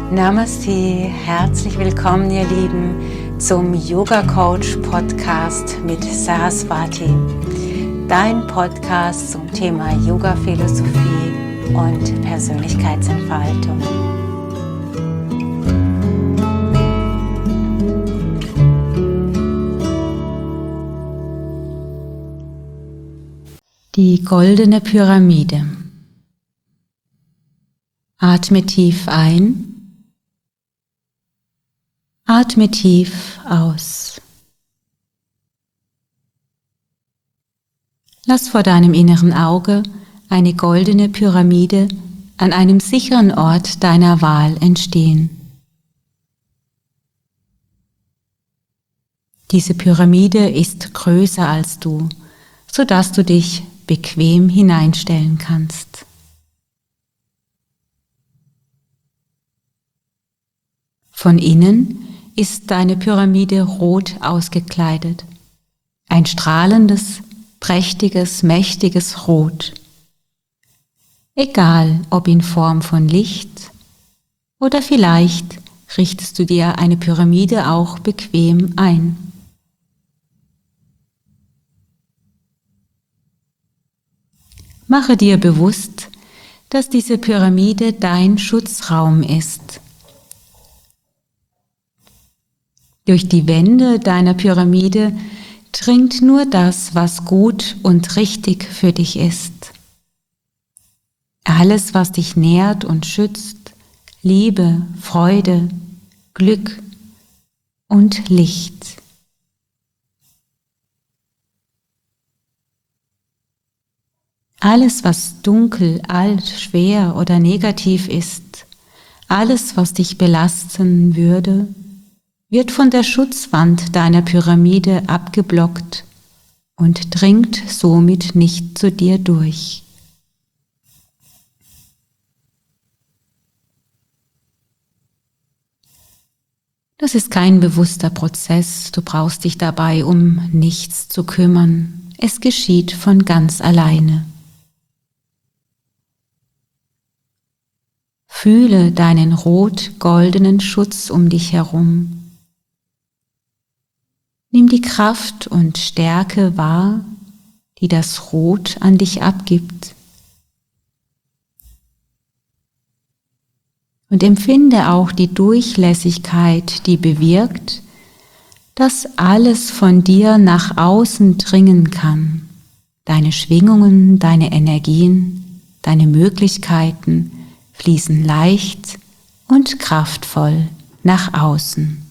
Namaste, herzlich willkommen ihr Lieben zum Yoga Coach Podcast mit Saraswati, dein Podcast zum Thema Yoga Philosophie und Persönlichkeitsentfaltung. Die goldene Pyramide. Atme tief ein. Atme tief aus. Lass vor deinem inneren Auge eine goldene Pyramide an einem sicheren Ort deiner Wahl entstehen. Diese Pyramide ist größer als du, sodass du dich bequem hineinstellen kannst. Von innen ist deine Pyramide rot ausgekleidet. Ein strahlendes, prächtiges, mächtiges Rot. Egal, ob in Form von Licht oder vielleicht richtest du dir eine Pyramide auch bequem ein. Mache dir bewusst, dass diese Pyramide dein Schutzraum ist. Durch die Wände deiner Pyramide dringt nur das, was gut und richtig für dich ist. Alles, was dich nährt und schützt, Liebe, Freude, Glück und Licht. Alles, was dunkel, alt, schwer oder negativ ist, alles, was dich belasten würde, wird von der Schutzwand deiner Pyramide abgeblockt und dringt somit nicht zu dir durch. Das ist kein bewusster Prozess, du brauchst dich dabei um nichts zu kümmern. Es geschieht von ganz alleine. Fühle deinen rot-goldenen Schutz um dich herum. Nimm die Kraft und Stärke wahr, die das Rot an dich abgibt. Und empfinde auch die Durchlässigkeit, die bewirkt, dass alles von dir nach außen dringen kann. Deine Schwingungen, deine Energien, deine Möglichkeiten fließen leicht und kraftvoll nach außen.